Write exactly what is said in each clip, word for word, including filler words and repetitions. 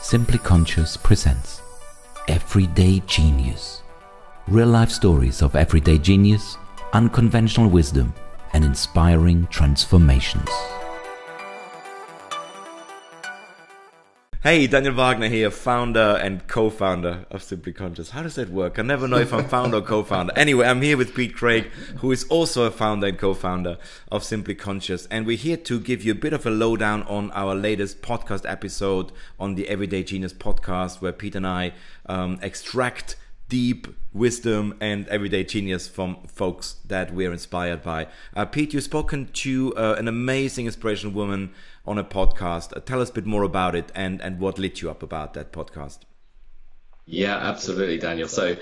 Simply Conscious presents Everyday Genius. Real life stories of everyday genius, unconventional wisdom, and inspiring transformations. Hey, Daniel Wagner here, founder and co-founder of Simply Conscious. How does that work? I never know if I'm founder or co-founder. Anyway, I'm here with Pete Craig, who is also a founder and co-founder of Simply Conscious. And we're here to give you a bit of a lowdown on our latest podcast episode on the Everyday Genius podcast, where Pete and I um, extract deep wisdom and everyday genius from folks that we're inspired by. Uh, Pete, you've spoken to uh, an amazing inspirational woman on a podcast. Uh, tell us a bit more about it and, and what lit you up about that podcast. Yeah, absolutely, Daniel. So,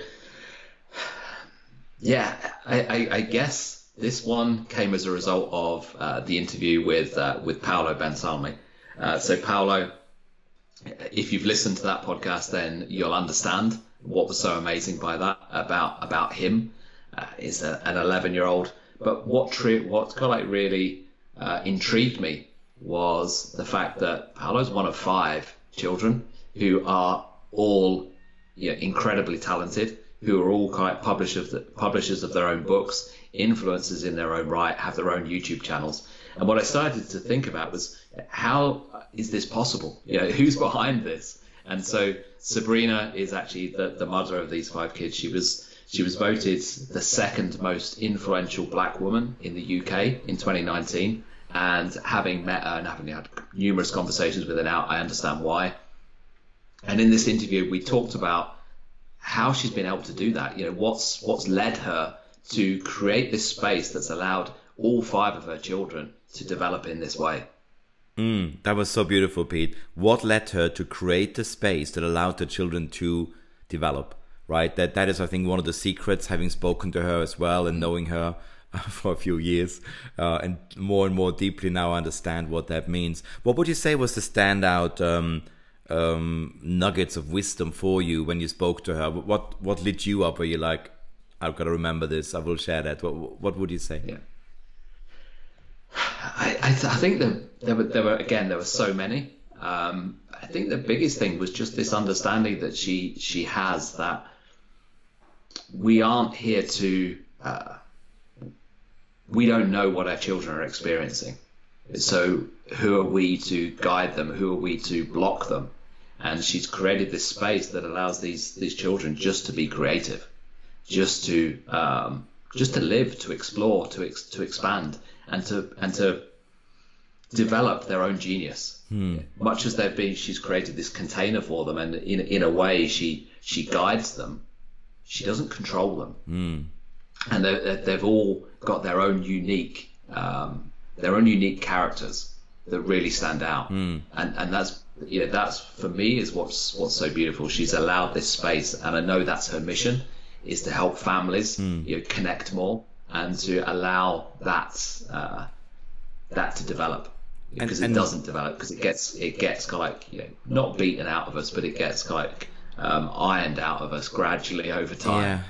yeah, I, I, I guess this one came as a result of uh, the interview with uh, with Paolo Bensalmi. Uh, so, Paolo, if you've listened to that podcast, then you'll understand what was so amazing by that about about him. Uh, is a, an eleven-year-old, but what tri- what kind of like really uh, intrigued me was the fact that Paolo's one of five children who are all, you know, incredibly talented, who are all kind of publishers of, publishers of their own books, influencers in their own right, have their own YouTube channels. And what I started to think about was, how is this possible? You know, who's behind this? And so Sabrina is actually the, the mother of these five kids. She was she was voted the second most influential black woman in the U K in twenty nineteen. And having met her and having had numerous conversations with her now, I understand why. And in this interview, we talked about how she's been able to do that. You know, what's what's led her to create this space that's allowed all five of her children to develop in this way. Mm, that was so beautiful, Pete. What led her to create the space that allowed the children to develop, right? That that is, I think, one of the secrets, having spoken to her as well and knowing her for a few years, uh, and more and more deeply now I understand what that means. What would you say was the standout um, um, nuggets of wisdom for you when you spoke to her? What what lit you up? Where you're like, I've got to remember this, I will share that. What, what would you say? Yeah. I, I, th- I think that there were, there were, again, there were so many. Um, I think the biggest thing was just this understanding that she, she has, that we aren't here to, uh, we don't know what our children are experiencing. So who are we to guide them? Who are we to block them? And she's created this space that allows these, these children just to be creative, just to, um, just to live, to explore, to, ex- to expand. And to and to develop their own genius, hmm. much as they've been. She's created this container for them, and in in a way, she she guides them. She doesn't control them, hmm. and they, they've all got their own unique um, their own unique characters that really stand out. Hmm. And and that's you know that's for me is what's what's so beautiful. She's allowed this space, and I know that's her mission, is to help families hmm. you know, connect more. And to allow that uh, that to develop, because and, and, it doesn't develop, because it gets it gets kind of like, you know, not beaten out of us, but it gets kind of like um, ironed out of us gradually over time. Yeah,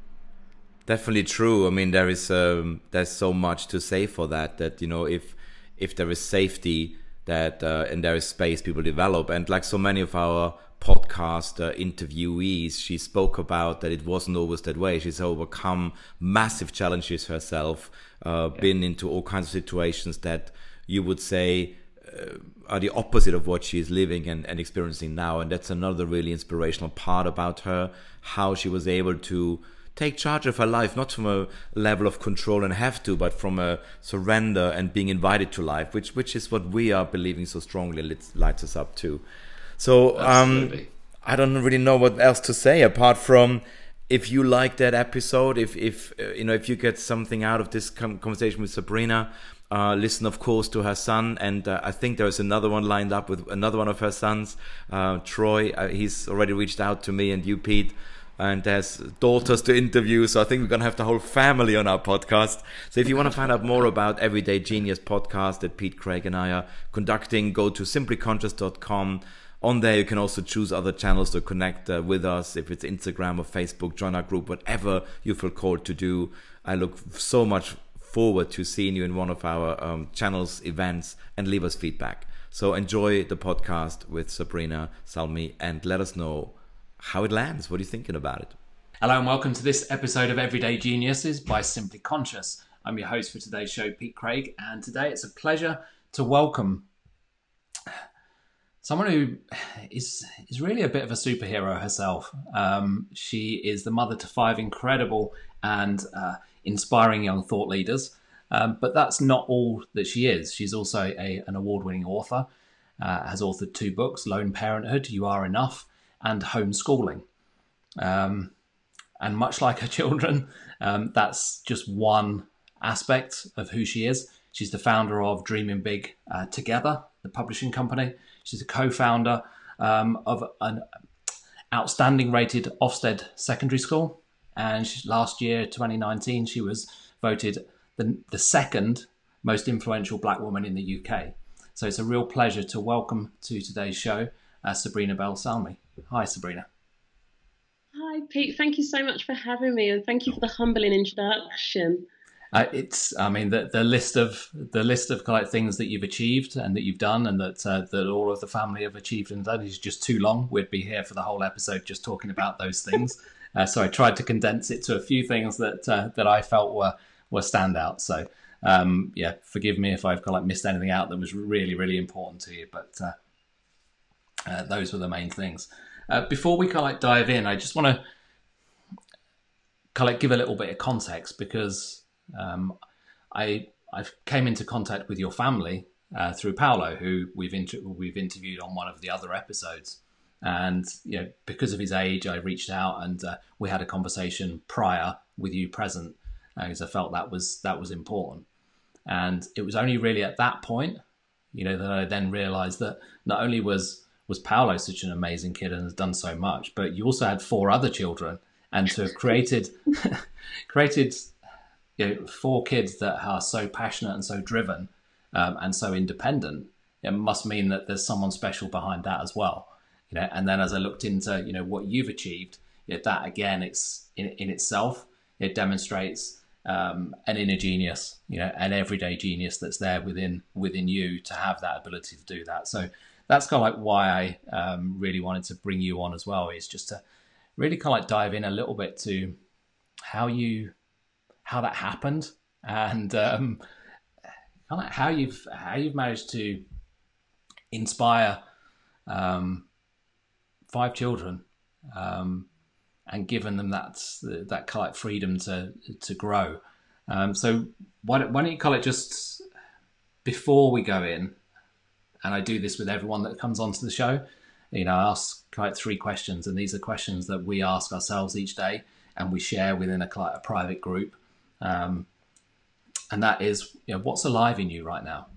definitely true. I mean, there is um, there's so much to say for that. That you know, if if there is safety, that uh, and there is space, people develop. And like so many of our podcast uh, interviewees, she spoke about that it wasn't always that way. She's overcome massive challenges herself, uh, yeah. been into all kinds of situations that you would say uh, are the opposite of what she's living and, and experiencing now. And that's another really inspirational part about her, how she was able to take charge of her life, not from a level of control and have to, but from a surrender and being invited to life, which which is what we are believing so strongly lights, lights us up too. So um, I don't really know what else to say apart from, if you like that episode, if if uh, you know if you get something out of this com- conversation with Sabrina, uh, listen of course to her son, and uh, I think there's another one lined up with another one of her sons, uh, Troy. Uh, he's already reached out to me and you, Pete, and there's daughters to interview. So I think we're gonna have the whole family on our podcast. So if you want to find out more about Everyday Genius podcast that Pete Craig and I are conducting, go to simply conscious dot com. On there, you can also choose other channels to connect uh, with us. If it's Instagram or Facebook, join our group, whatever you feel called to do. I look so much forward to seeing you in one of our um, channels, events, and leave us feedback. So enjoy the podcast with Sabrina Salmi and let us know how it lands. What are you thinking about it? Hello and welcome to this episode of Everyday Geniuses by Simply Conscious. I'm your host for today's show, Pete Craig, and today it's a pleasure to welcome someone who is is really a bit of a superhero herself. Um, she is the mother to five incredible and uh, inspiring young thought leaders, um, but that's not all that she is. She's also a, an award-winning author, uh, has authored two books, Lone Parenthood, You Are Enough, and Homeschooling. Um, And much like her children, um, that's just one aspect of who she is. She's the founder of Dreaming Big uh, Together, the publishing company. She's a co-founder um, of an outstanding rated Ofsted secondary school. And she, last year, twenty nineteen, she was voted the, the second most influential Black woman in the U K. So it's a real pleasure to welcome to today's show, uh, Sabrina Bell Salmi. Hi, Sabrina. Hi, Pete. Thank you so much for having me, and thank you for the humbling introduction. Uh, it's, I mean, the, the list of the list of kind of things that you've achieved and that you've done, and that uh, that all of the family have achieved and done is just too long. We'd be here for the whole episode just talking about those things. uh, so I tried to condense it to a few things that uh, that I felt were were standouts. So um, yeah, forgive me if I've kind of like missed anything out that was really really important to you, but uh, uh, those were the main things. Uh, before we kind of like dive in, I just want to kind of like give a little bit of context, because um, I I came into contact with your family uh, through Paolo, who we've inter- we've interviewed on one of the other episodes, and you know, because of his age, I reached out and uh, we had a conversation prior with you present, because uh, I felt that was that was important, and it was only really at that point, you know, that I then realised that not only was was Paolo such an amazing kid and has done so much, but you also had four other children, and to have created created you know, four kids that are so passionate and so driven um, and so independent, it must mean that there's someone special behind that as well. You know, and then as I looked into you know what you've achieved, you know, that again, it's in, in itself, it demonstrates um, an inner genius, you know, an everyday genius that's there within within you to have that ability to do that. So that's kind of like why I um, really wanted to bring you on as well, is just to really kind of like dive in a little bit to how you, how that happened, and um, kind of like how you've how you've managed to inspire um, five children um, and given them that that kind of like freedom to to grow. Um, so why don't, why don't you call it just before we go in? And I do this with everyone that comes onto the show. You know, I ask like three questions, and these are questions that we ask ourselves each day, and we share within a, a private group. Um, and that is, you know, what's alive in you right now?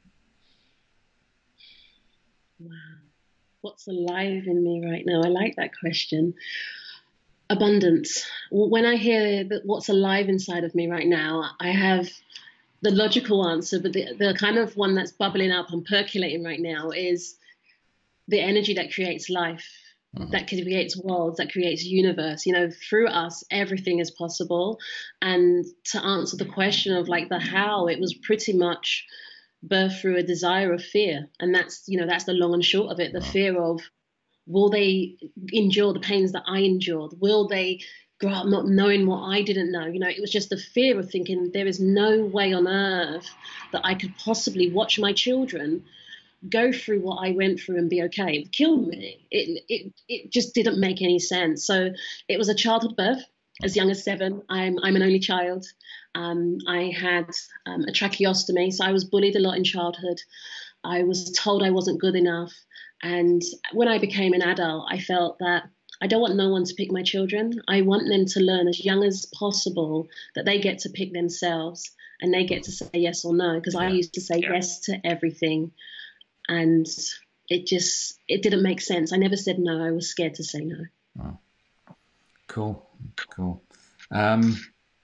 Wow. What's alive in me right now? I like that question. Abundance. When I hear that what's alive inside of me right now, I have the logical answer, but the, the kind of one that's bubbling up and percolating right now is the energy that creates life, mm-hmm. that creates worlds, that creates universe. You know, through us, everything is possible. And to answer the question of like the how, it was pretty much birthed through a desire of fear. And that's, you know, that's the long and short of it. The fear of, will they endure the pains that I endured? Will they grow up not knowing what I didn't know? You know, it was just the fear of thinking there is no way on earth that I could possibly watch my children go through what I went through and be okay. It killed me. It it it just didn't make any sense. So it was a childhood birth as young as seven. I'm I'm an only child. Um, I had um, a tracheostomy, so I was bullied a lot in childhood. I was told I wasn't good enough. And when I became an adult, I felt that I don't want no one to pick my children. I want them to learn as young as possible that they get to pick themselves and they get to say yes or no, because I used to say yeah. yes to everything. And it just, it didn't make sense. I never said no. I was scared to say no. Oh. Cool. Cool. Um,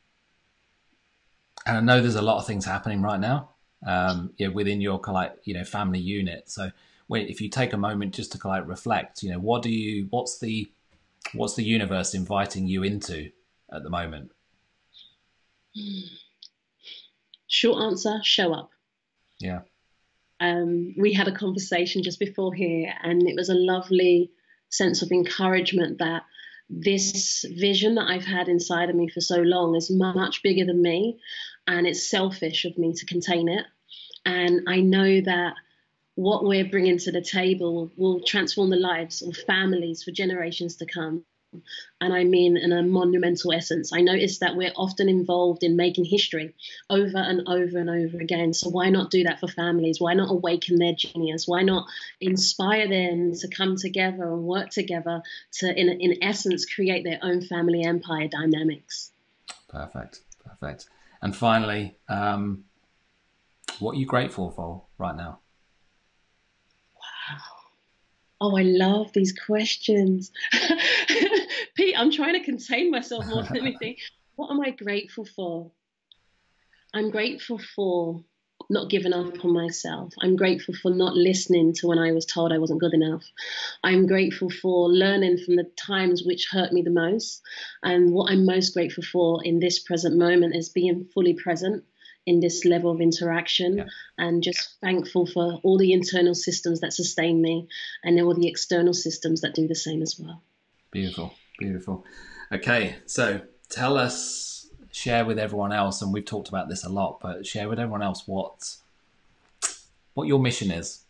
and I know there's a lot of things happening right now um, yeah, within your like, you know, family unit. So when, if you take a moment just to like reflect, you know, what do you, what's the, what's the universe inviting you into at the moment? Short answer, show up. Yeah. Um, we had a conversation just before here, and it was a lovely sense of encouragement that this vision that I've had inside of me for so long is much bigger than me, and it's selfish of me to contain it. And I know that what we're bringing to the table will transform the lives of families for generations to come. And I mean in a monumental essence. I notice that we're often involved in making history over and over and over again. So why not do that for families? Why not awaken their genius? Why not inspire them to come together and work together to, in, in essence, create their own family empire dynamics? Perfect. Perfect. And finally, um, what are you grateful for right now? Wow. Oh, I love these questions. Pete, I'm trying to contain myself more than anything. What am I grateful for? I'm grateful for not giving up on myself. I'm grateful for not listening to when I was told I wasn't good enough. I'm grateful for learning from the times which hurt me the most. And what I'm most grateful for in this present moment is being fully present in this level of interaction, yeah. And just thankful for all the internal systems that sustain me and all the external systems that do the same as well. Beautiful, beautiful. Okay, so tell us, share with everyone else, and we've talked about this a lot, but share with everyone else what what your mission is.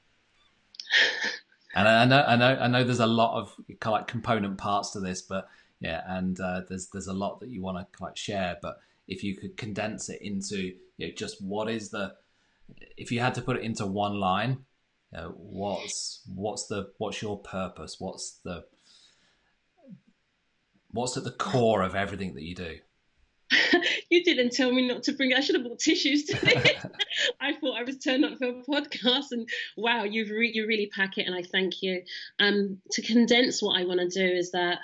And I know, I know, I know. There's a lot of kind of like component parts to this, but yeah, and uh, there's there's a lot that you want to like share, but if you could condense it into, you know, just what is the, if you had to put it into one line, you know, what's what's the what's your purpose? What's the what's at the core of everything that you do? You didn't tell me not to bring. I should have brought tissues today. I thought I was turned up for a podcast, and wow, you've re- you really pack it, and I thank you. Um, to condense what I want to do is that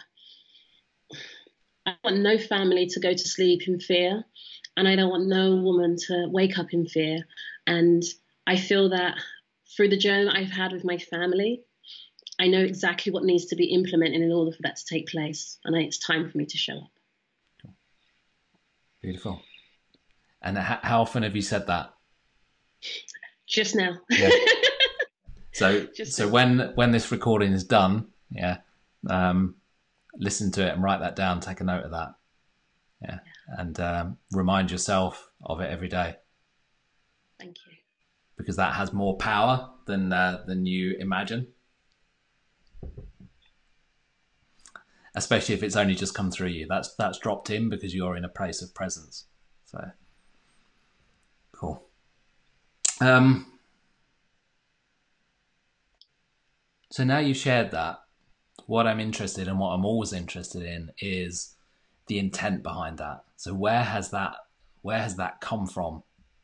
I want no family to go to sleep in fear, and I don't want no woman to wake up in fear. And I feel that through the journey I've had with my family, I know exactly what needs to be implemented in order for that to take place, and it's time for me to show up. Cool. Beautiful. And how often have you said that? Just now. Yeah. So, Just so now. when when this recording is done, yeah. Um, listen to it and write that down, take a note of that. Yeah. And um, remind yourself of it every day. Thank you. Because that has more power than uh, than you imagine. Especially if it's only just come through you. That's that's dropped in because you're in a place of presence. So cool. Um so now you've shared that. What I'm interested in, what I'm always interested in, is the intent behind that. So where has that where has that come from?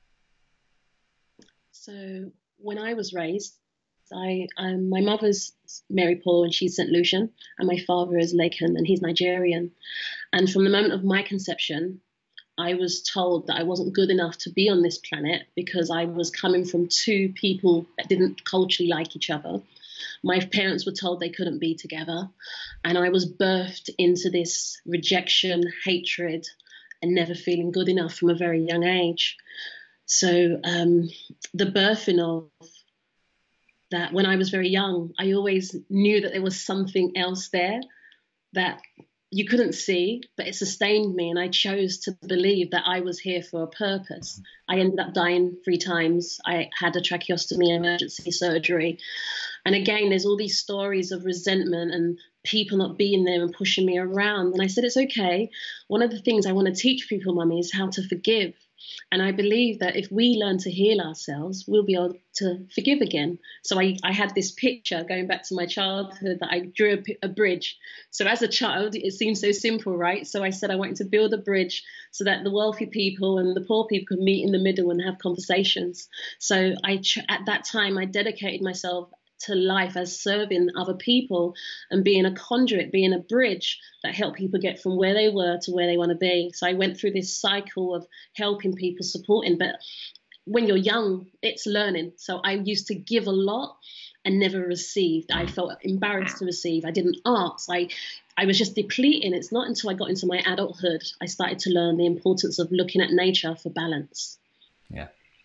So when I was raised, I um, my mother's Mary Paul and she's Saint Lucian, and my father is Laken and he's Nigerian. And from the moment of my conception, I was told that I wasn't good enough to be on this planet because I was coming from two people that didn't culturally like each other. My parents were told they couldn't be together, and I was birthed into this rejection, hatred, and never feeling good enough from a very young age. So um, the birthing of that, when I was very young, I always knew that there was something else there that you couldn't see, but it sustained me, and I chose to believe that I was here for a purpose. I ended up dying three times. I had a tracheostomy emergency surgery. And again, there's all these stories of resentment and people not being there and pushing me around. And I said, it's okay. One of the things I want to teach people, Mummy, is how to forgive. And I believe that if we learn to heal ourselves, we'll be able to forgive again. So I, I had this picture going back to my childhood that I drew a, a bridge. So as a child, it seemed so simple, right? So I said I wanted to build a bridge so that the wealthy people and the poor people could meet in the middle and have conversations. So I, at that time, I dedicated myself to life as serving other people and being a conduit, being a bridge that helped people get from where they were to where they want to be. So I went through this cycle of helping people, supporting, but when you're young, it's learning. So I used to give a lot and never received. I felt embarrassed to receive. I didn't ask. I, I was just depleting. It's not until I got into my adulthood I started to learn the importance of looking at nature for balance. Yeah.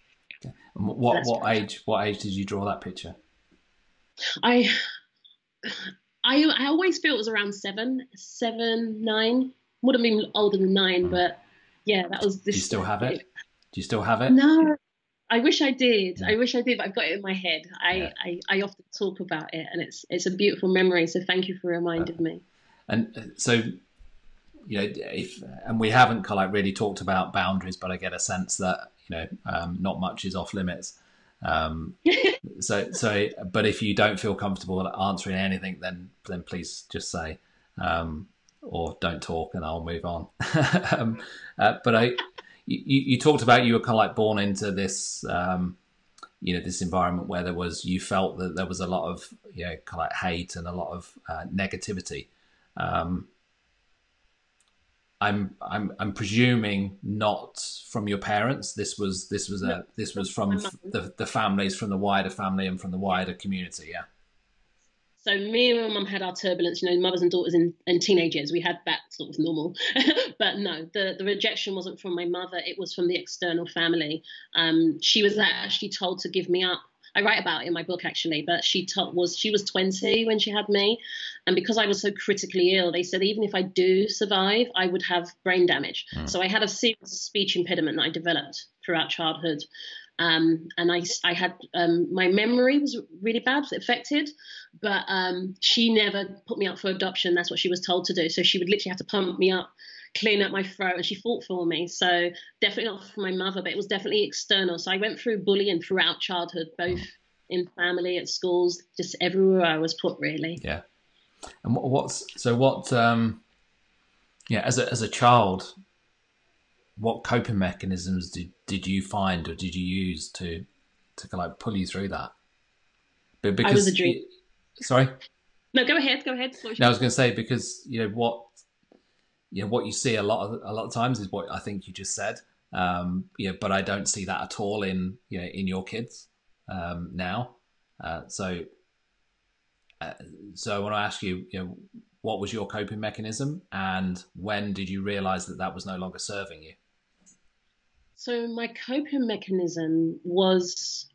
And what That's what right. age what age did you draw that picture? I, I, I always feel it was around seven, seven, nine. Would have been older than nine, Mm. but yeah, that was Do you this. still have it? Do you still have it? No, I wish I did. Yeah. I wish I did, but I've got it in my head. I, Yeah. I, I often talk about it, and it's it's a beautiful memory. So thank you for reminding me. And uh, so, you know, if and we haven't kind of like really talked about boundaries, but I get a sense that you know um, not much is off limits. Um, so so, but if you don't feel comfortable answering anything, then then please just say. Um, or don't talk and I'll move on. um, uh, but I, you, you talked about you were kind of like born into this, um, you know, this environment where there was, you felt that there was a lot of, you know, kind of like hate and a lot of uh, negativity. Um, I'm, I'm, I'm presuming not from your parents. This was, this was a, No, this was my from mum. the, the families, from the wider family and from the wider community. Yeah. So me and my mum had our turbulence, you know, mothers and daughters and, and teenagers. We had that sort of normal. But no, the, the rejection wasn't from my mother. It was from the external family. Um, she was actually told to give me up. I write about it in my book, actually, but she told, was she was twenty when she had me. And because I was so critically ill, they said even if I do survive, I would have brain damage. Mm. So I had a serious speech impediment that I developed throughout childhood. Um, and I, I had, um, my memory was really bad, affected, but um, she never put me up for adoption. That's what she was told to do. So she would literally have to pump me up, clean up my throat, and she fought for me. So definitely not from my mother, but it was definitely external. So I went through bullying throughout childhood, both in family, at schools, just everywhere I was put, really. Yeah. And what's, so what, um, yeah, as a, as a child, what coping mechanisms did, did you find or did you use to to kind of like pull you through that? But because I was a dream. Sorry? No, go ahead. Go ahead. No, I was going to say because you know what you know what you see a lot of a lot of times is what I think you just said. Um, yeah, but I don't see that at all in you know in your kids um, now. Uh, so uh, so I want to ask you, you know, what was your coping mechanism, and when did you realise that that was no longer serving you? So my coping mechanism was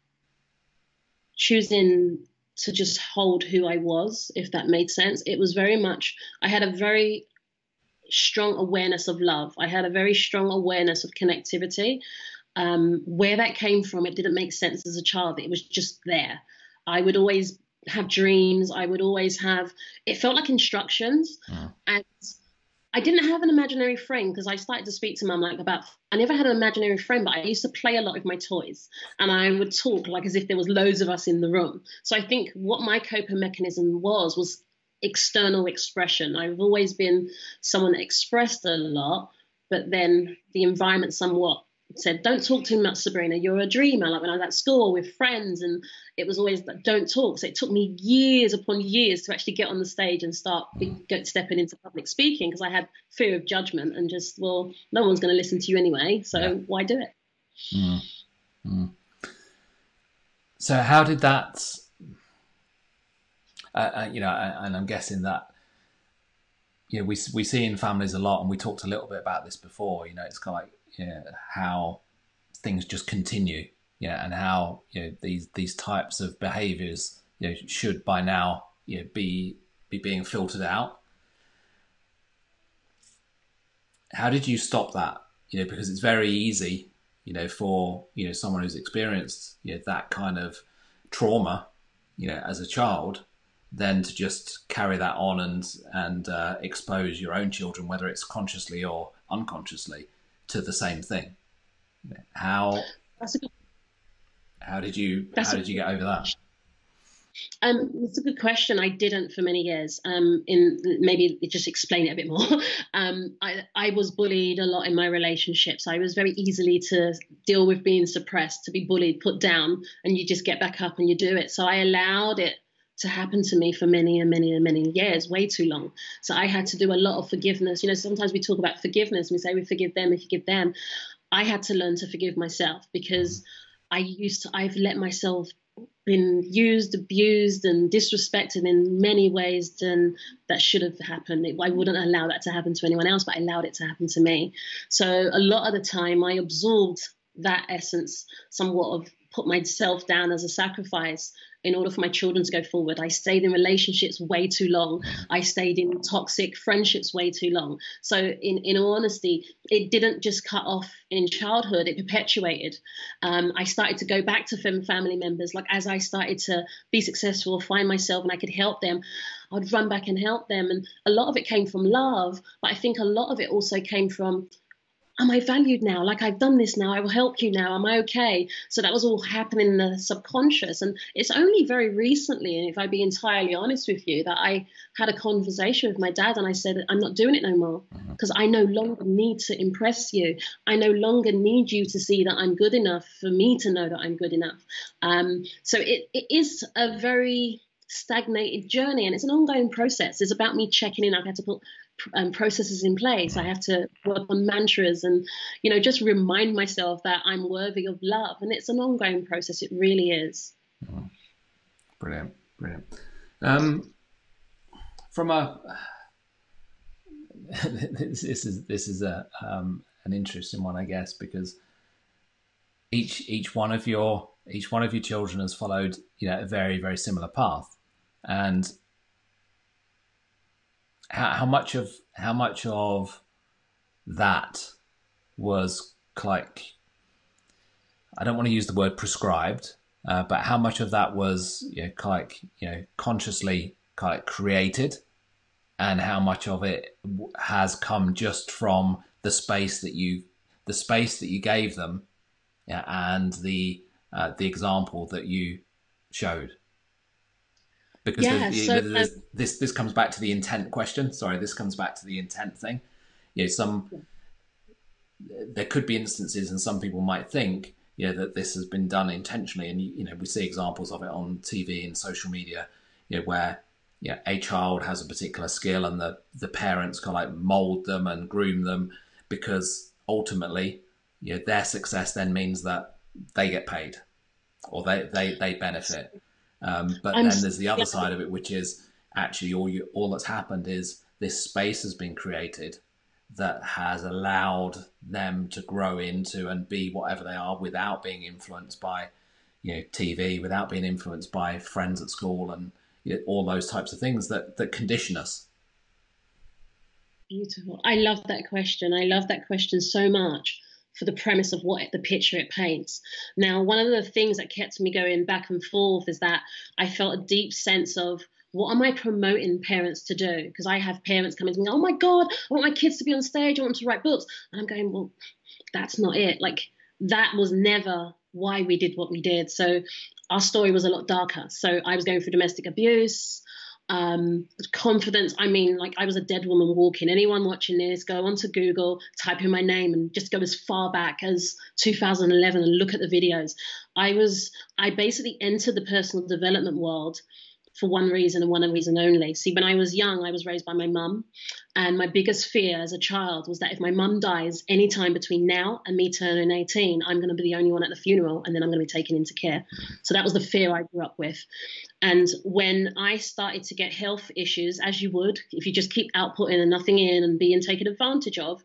choosing to just hold who I was, if that made sense. It was very much, I had a very strong awareness of love. I had a very strong awareness of connectivity. Um, where that came from, it didn't make sense as a child. It was just there. I would always have dreams. I would always have, it felt like instructions. Mm. And I didn't have an imaginary friend because I started to speak to mum like about, I never had an imaginary friend, but I used to play a lot with my toys and I would talk like as if there was loads of us in the room. So I think what my coping mechanism was, was external expression. I've always been someone that expressed a lot, but then the environment somewhat said, don't talk too much, Sabrina, you're a dreamer. Like when I was at school with friends and it was always like, don't talk. So it took me years upon years to actually get on the stage and start be, go, stepping into public speaking because I had fear of judgment and just, well, no one's going to listen to you anyway. So yeah. Why do it? Mm. Mm. So how did that, uh, uh, you know, and I'm guessing that, you know, we, we see in families a lot, and we talked a little bit about this before, you know, it's kind of like, yeah, how things just continue, yeah, and how you know these these types of behaviours, you know, should by now you know be be being filtered out. How did you stop that? You know, because it's very easy, you know, for you know someone who's experienced you know that kind of trauma, you know, as a child, then to just carry that on and and uh, expose your own children, whether it's consciously or unconsciously, to the same thing. How that's a good, how did you how did you get over that? Um, it's a good question. I didn't for many years. Um, in maybe just explain it a bit more. um, I I was bullied a lot in my relationships. I was very easily to deal with being suppressed, to be bullied, put down, and you just get back up and you do it. So I allowed it to happen to me for many and many and many years, way too long. So I had to do a lot of forgiveness. You know, sometimes we talk about forgiveness and we say we forgive them, we forgive them. I had to learn to forgive myself because I used to, I've let myself been used, abused and disrespected in many ways than that should have happened. I wouldn't allow that to happen to anyone else, but I allowed it to happen to me. So a lot of the time I absorbed that essence somewhat of put myself down as a sacrifice in order for my children to go forward. I stayed in relationships way too long. I stayed in toxic friendships way too long. So in, in all honesty, it didn't just cut off in childhood, it perpetuated. Um, I started to go back to fam- family members. Like as I started to be successful, find myself and I could help them, I'd run back and help them. And a lot of it came from love, but I think a lot of it also came from, am I valued now? Like I've done this now, I will help you now. Am I okay? So that was all happening in the subconscious. And it's only very recently, and if I be entirely honest with you, that I had a conversation with my dad and I said, I'm not doing it no more because I no longer need to impress you. I no longer need you to see that I'm good enough for me to know that I'm good enough. Um, so it, it is a very stagnated journey and it's an ongoing process. It's about me checking in. I've had to put Um, processes in place. I have to work on mantras and, you know, just remind myself that I'm worthy of love. And it's an ongoing process. It really is. Brilliant, brilliant. Um, from a this, this is this is a um, an interesting one, I guess, because each each one of your each one of your children has followed, you know, a very very similar path, and How, how much of how much of that was like, I don't want to use the word prescribed, uh, but how much of that was, you know, like, you know, consciously kind of created, and how much of it has come just from the space that you the space that you gave them, yeah, and the uh, the example that you showed. Because yeah, there's, so, there's, um, this this comes back to the intent question. Sorry, this comes back to the intent thing. You know, some there could be instances, and some people might think, you know, that this has been done intentionally, and you know, we see examples of it on T V and social media, you know, where you know, a child has a particular skill, and the the parents kind of like mold them and groom them, because ultimately, you know, their success then means that they get paid, or they they they benefit. Um, but I'm then there's the other yeah. side of it, which is actually all you, all that's happened is this space has been created that has allowed them to grow into and be whatever they are without being influenced by, you know, T V, without being influenced by friends at school, and you know, all those types of things that, that condition us. Beautiful. I love that question. I love that question so much, for the premise of what the picture it paints. Now, one of the things that kept me going back and forth is that I felt a deep sense of, what am I promoting parents to do? Because I have parents coming to me, oh my God, I want my kids to be on stage, I want them to write books. And I'm going, well, that's not it. Like, that was never why we did what we did. So our story was a lot darker. So I was going through domestic abuse, Um, confidence. I mean, like I was a dead woman walking. Anyone watching this, go onto Google, type in my name and just go as far back as two thousand eleven and look at the videos. I was, I basically entered the personal development world for one reason and one reason only. See, when I was young, I was raised by my mum, and my biggest fear as a child was that if my mum dies anytime between now and me turning eighteen, I'm going to be the only one at the funeral, and then I'm going to be taken into care. So that was the fear I grew up with. And when I started to get health issues, as you would, if you just keep outputting and nothing in and being taken advantage of,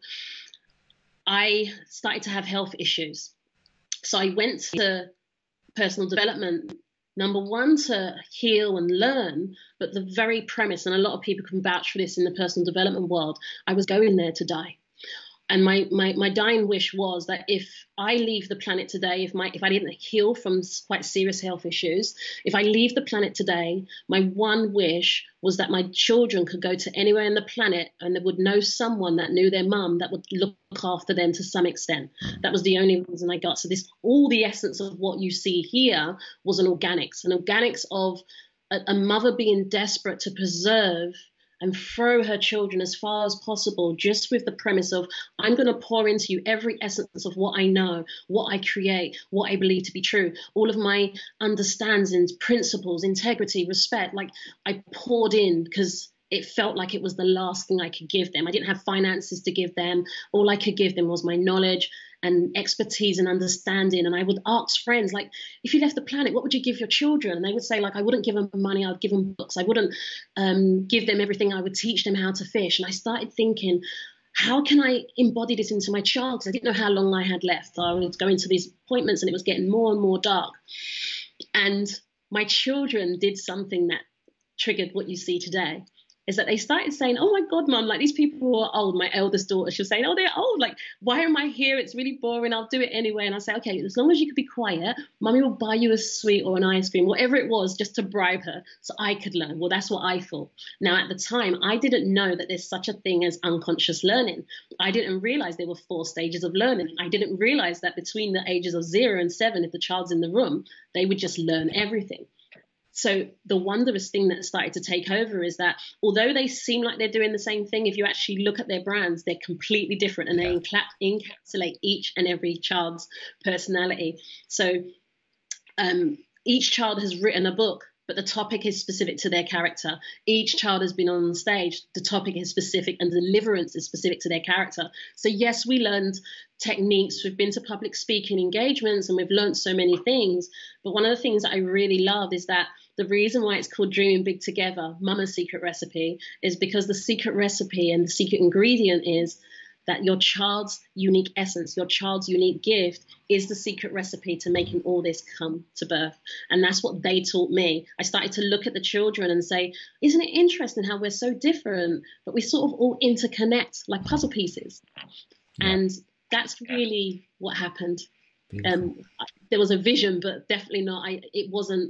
I started to have health issues. So I went to personal development, number one, to heal and learn, but the very premise, and a lot of people can vouch for this in the personal development world, I was going there to die. And my, my, my dying wish was that if I leave the planet today, if my if I didn't heal from quite serious health issues, if I leave the planet today, my one wish was that my children could go to anywhere on the planet and they would know someone that knew their mum that would look after them to some extent. That was the only reason I got. So this, all the essence of what you see here was an organics, an organics of a, a mother being desperate to preserve and throw her children as far as possible, just with the premise of, I'm going to pour into you every essence of what I know, what I create, what I believe to be true, all of my understandings, principles, integrity, respect. Like, I poured in because it felt like it was the last thing I could give them. I didn't have finances to give them. All I could give them was my knowledge and expertise and understanding. And I would ask friends, like, if you left the planet, what would you give your children? And they would say, like, I wouldn't give them money, I would give them books. I wouldn't um, give them everything. I would teach them how to fish. And I started thinking, how can I embody this into my child? Because I didn't know how long I had left. I was going to these appointments and it was getting more and more dark. And my children did something that triggered what you see today, is that they started saying, oh my God, Mum, like these people who are old, my eldest daughter, she'll say, oh, they're old. Like, why am I here? It's really boring. I'll do it anyway. And I say, okay, as long as you could be quiet, Mummy will buy you a sweet or an ice cream, whatever it was, just to bribe her so I could learn. Well, that's what I thought. Now, at the time, I didn't know that there's such a thing as unconscious learning. I didn't realize there were four stages of learning. I didn't realize that between the ages of zero and seven, if the child's in the room, they would just learn everything. So the wondrous thing that started to take over is that although they seem like they're doing the same thing, if you actually look at their brands, they're completely different, and they encap- encapsulate each and every child's personality. So um, each child has written a book, but the topic is specific to their character. Each child has been on stage. The topic is specific and deliverance is specific to their character. So yes, we learned techniques. We've been to public speaking engagements and we've learned so many things. But one of the things that I really love is that the reason why it's called Dreaming Big Together, Mama's Secret Recipe, is because the secret recipe and the secret ingredient is that your child's unique essence, your child's unique gift is the secret recipe to making all this come to birth. And that's what they taught me. I started to look at the children and say, isn't it interesting how we're so different, but we sort of all interconnect like puzzle pieces. Yeah. And that's really what happened. Um, there was a vision, but definitely not. I, it wasn't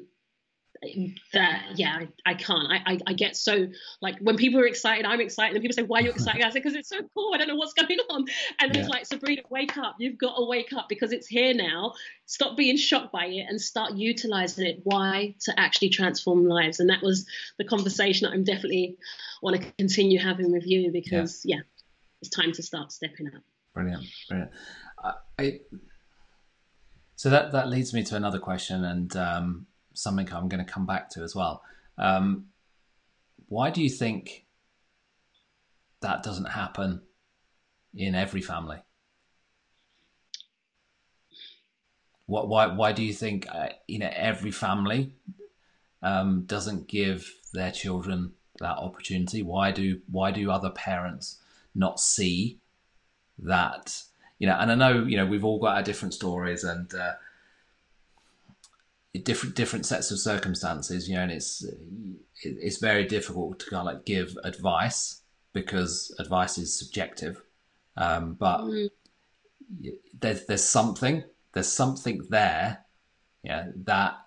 that. Yeah, I, I can't. I, I I get so, like, when people are excited, I'm excited, and people say, why are you excited? I say, because it's so cool. I don't know what's going on. And yeah. It's like, Sabrina, wake up. You've got to wake up because it's here now. Stop being shocked by it and start utilizing it. Why? To actually transform lives. And that was the conversation that I'm definitely want to continue having with you, because yeah, yeah it's time to start stepping up. Brilliant, brilliant. Uh, I, so that that leads me to another question, and um, something I'm going to come back to as well. Um, why do you think that doesn't happen in every family? What, why, why do you think uh, you know every family um, doesn't give their children that opportunity? Why do why do other parents not see that? You know, and I know you know we've all got our different stories and. Uh, different different sets of circumstances, you know, and it's it's very difficult to kind of like give advice because advice is subjective. Um, but mm. there's there's something there's something there, yeah, that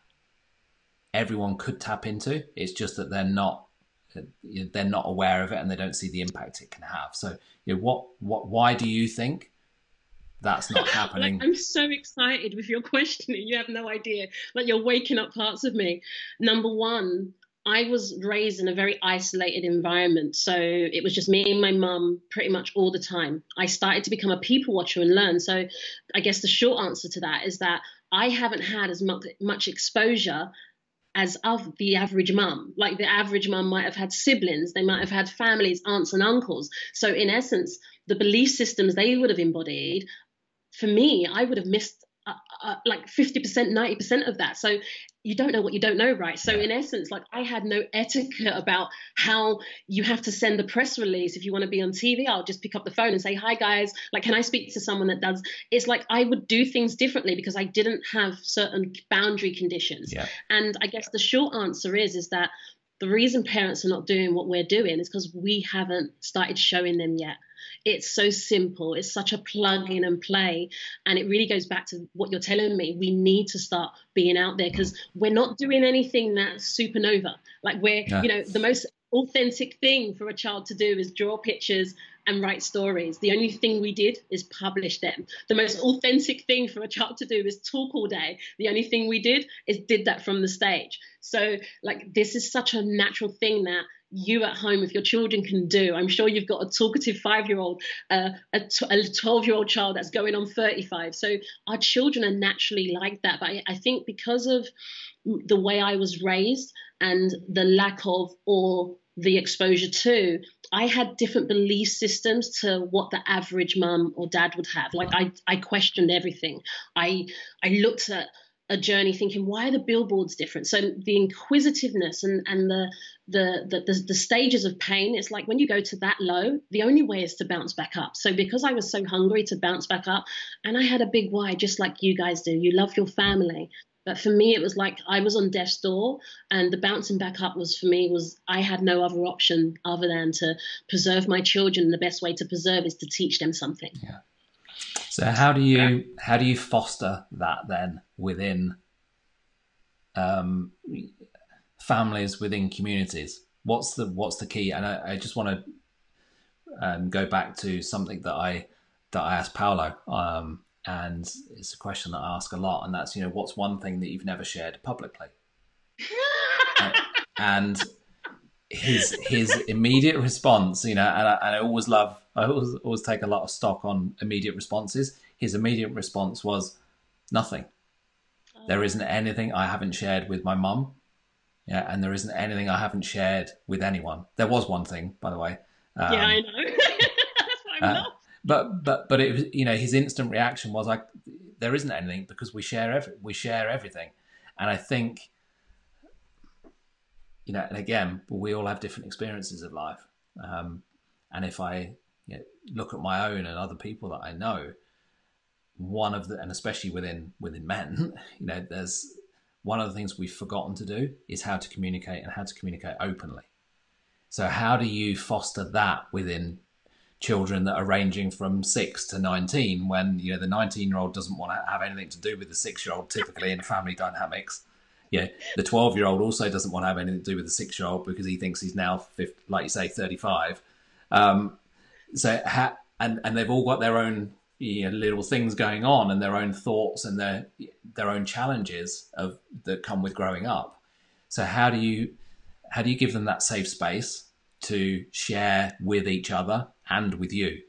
everyone could tap into. It's just that they're not they're not aware of it and they don't see the impact it can have. So, you know, what what why do you think that's not happening? Like, I'm so excited with your questioning. You have no idea. Like, you're waking up parts of me. Number one, I was raised in a very isolated environment. So it was just me and my mum pretty much all the time. I started to become a people watcher and learn. So I guess the short answer to that is that I haven't had as much, much exposure as of the average mum. Like, the average mum might have had siblings. They might have had families, aunts and uncles. So in essence, the belief systems they would have embodied, for me, I would have missed uh, uh, like fifty percent, ninety percent of that. So you don't know what you don't know, right? So in essence, like, I had no etiquette about how you have to send the press release. If you want to be on T V, I'll just pick up the phone and say, hi guys, like, can I speak to someone that does? It's like I would do things differently because I didn't have certain boundary conditions. Yeah. And I guess the short answer is, is that the reason parents are not doing what we're doing is because we haven't started showing them yet. It's so simple. It's such a plug in and play. And it really goes back to what you're telling me. We need to start being out there because we're not doing anything that's supernova. Like, we're, yeah. you know, the most authentic thing for a child to do is draw pictures and write stories. The only thing we did is publish them. The most authentic thing for a child to do is talk all day. The only thing we did is did that from the stage. So, like, this is such a natural thing that you at home with your children can do. I'm sure you've got a talkative five-year-old, uh, a twelve-year-old child that's going on thirty-five. So our children are naturally like that. But I, I think because of the way I was raised and the lack of or the exposure to, I had different belief systems to what the average mum or dad would have. Like, I, I questioned everything. I, I looked at a journey thinking, why are the billboards different? So the inquisitiveness and, and the, the, the, the, the stages of pain, it's like when you go to that low, the only way is to bounce back up. So because I was so hungry to bounce back up, and I had a big why, just like you guys do, you love your family. But for me, it was like I was on death's door, and the bouncing back up was, for me, was I had no other option other than to preserve my children. And the best way to preserve is to teach them something. Yeah. So how do you how do you foster that then within um, families, within communities? What's the what's the key? And I, I just want to um, go back to something that I that I asked Paolo, um, and it's a question that I ask a lot, and that's, you know, what's one thing that you've never shared publicly? and, and his his immediate response, you know, and I, and I always love, I always always take a lot of stock on immediate responses. His immediate response was nothing. Oh. There isn't anything I haven't shared with my mum, yeah, and there isn't anything I haven't shared with anyone. There was one thing, by the way. Um, yeah, I know. That's why I'm uh, not. But but but it was, you know, his instant reaction was like, there isn't anything because we share every we share everything, and I think. You know, and again, we all have different experiences of life. Um, and if I you know, look at my own and other people that I know, one of the, and especially within within men, you know, there's one of the things we've forgotten to do is how to communicate and how to communicate openly. So how do you foster that within children that are ranging from six to nineteen, when, you know, the nineteen-year-old doesn't want to have anything to do with the six-year-old, typically in family dynamics. Yeah, the twelve-year-old also doesn't want to have anything to do with the six-year-old because he thinks he's now, fifty, like you say, thirty-five. Um, so, ha- and and they've all got their own, you know, little things going on, and their own thoughts and their their own challenges of that come with growing up. So, how do you how do you give them that safe space to share with each other and with you?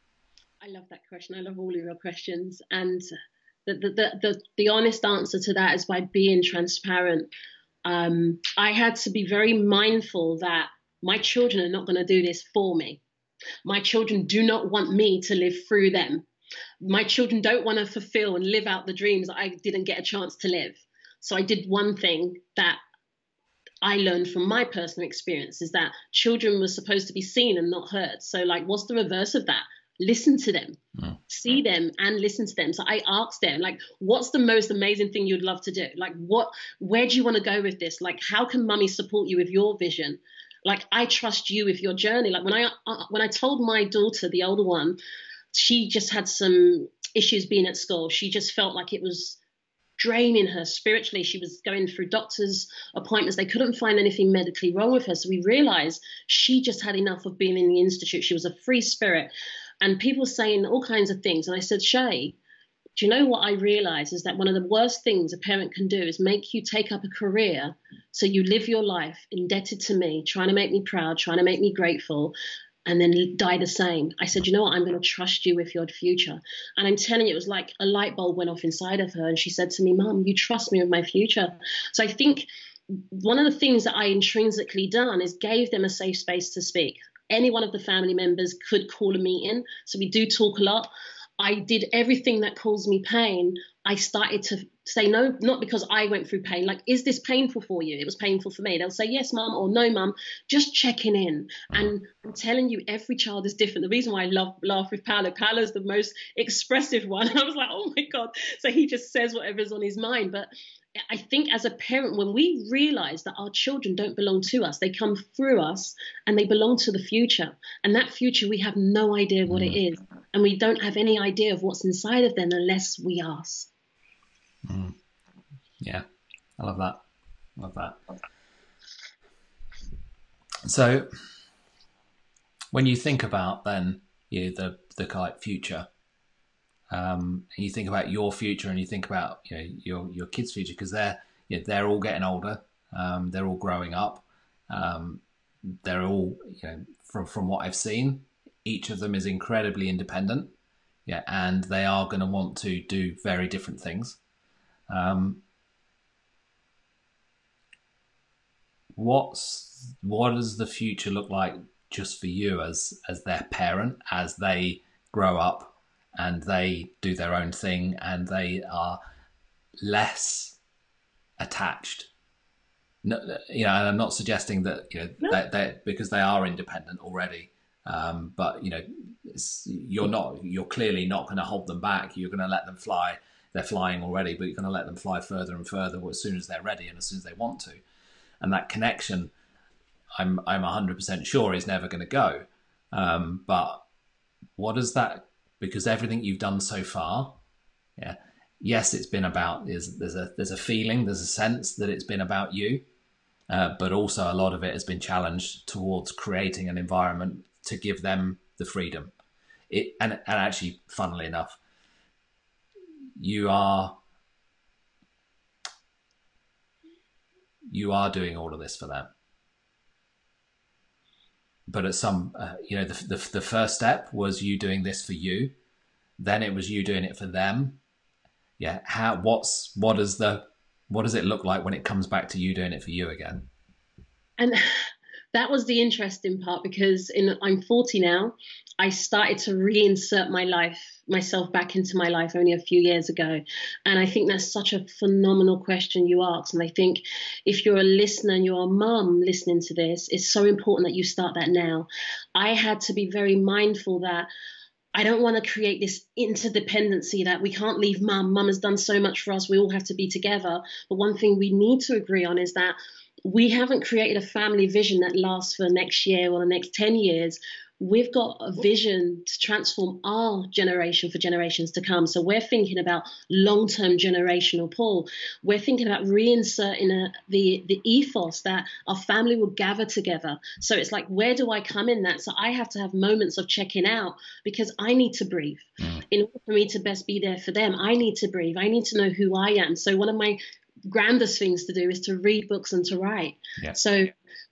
I love that question. I love all of your questions, and. The, the, the, the honest answer to that is by being transparent. Um, I had to be very mindful that my children are not going to do this for me. My children do not want me to live through them. My children don't want to fulfill and live out the dreams that I didn't get a chance to live. So I did one thing that I learned from my personal experience, is that children were supposed to be seen and not heard. So like, what's the reverse of that? Listen to them, mm. see them and listen to them. So I asked them, like, what's the most amazing thing you'd love to do? Like, what, where do you want to go with this? Like, how can mummy support you with your vision? Like, I trust you with your journey. Like when I, uh, when I told my daughter, the older one, she just had some issues being at school. She just felt like it was draining her spiritually. She was going through doctor's appointments. They couldn't find anything medically wrong with her. So we realized she just had enough of being in the institute. She was a free spirit. And people saying all kinds of things. And I said, Shay, do you know what I realize is that one of the worst things a parent can do is make you take up a career so you live your life indebted to me, trying to make me proud, trying to make me grateful, and then die the same. I said, you know what, I'm going to trust you with your future. And I'm telling you, it was like a light bulb went off inside of her. And she said to me, Mom, you trust me with my future. So I think one of the things that I intrinsically done is gave them a safe space to speak. Any one of the family members could call a meeting. So we do talk a lot. I did everything that caused me pain. I started to say no, not because I went through pain. Like, is this painful for you? It was painful for me. They'll say, yes, mum, or no, mum, just checking in. And I'm telling you, every child is different. The reason why I love laugh with Paolo, Paolo's the most expressive one. I was like, oh my God. So he just says whatever's on his mind. But I think as a parent, when we realize that our children don't belong to us, they come through us and they belong to the future. And that future, we have no idea what it is. And we don't have any idea of what's inside of them unless we ask. Mm. Yeah, I love that. I love that. So when you think about then you know, the, the kind of future, Um, and you think about your future, and you think about you know your your kids' future, because they're you know, they're all getting older, um, they're all growing up, um, they're all you know from from what I've seen, each of them is incredibly independent, yeah, and they are going to want to do very different things. Um, what's what does the future look like just for you as as their parent, as they grow up? And they do their own thing, and they are less attached. No, you know, and I'm not suggesting that, you know, No. that they, because they are independent already. Um, but, you know, it's, you're not, you're clearly not going to hold them back. You're going to let them fly. They're flying already, but you're going to let them fly further and further as soon as they're ready and as soon as they want to. And that connection, I'm I'm one hundred percent sure is never going to go. Um, but what is that? Because everything you've done so far, yeah, yes, it's been about, there's, there's a there's a feeling, there's a sense that it's been about you, uh, but also a lot of it has been challenged towards creating an environment to give them the freedom. It and, and actually, funnily enough, you are you are doing all of this for them. But at some, uh, you know, the, the the first step was you doing this for you. Then it was you doing it for them. Yeah. How? What's what is the what does it look like when it comes back to you doing it for you again? And that was the interesting part, because in, I'm forty now. I started to reinsert my life, myself back into my life only a few years ago. And I think that's such a phenomenal question you asked. And I think if you're a listener and you're a mum listening to this, it's so important that you start that now. I had to be very mindful that I don't want to create this interdependency that we can't leave mum. Mum has done so much for us. We all have to be together. But one thing we need to agree on is that we haven't created a family vision that lasts for next year or the next ten years. We've got a vision to transform our generation for generations to come. So we're thinking about long-term generational pull. We're thinking about reinserting a, the, the ethos that our family will gather together. So it's like, where do I come in that? So I have to have moments of checking out because I need to breathe. Mm. In order for me to best be there for them, I need to breathe. I need to know who I am. So one of my grandest things to do is to read books and to write. Yeah. So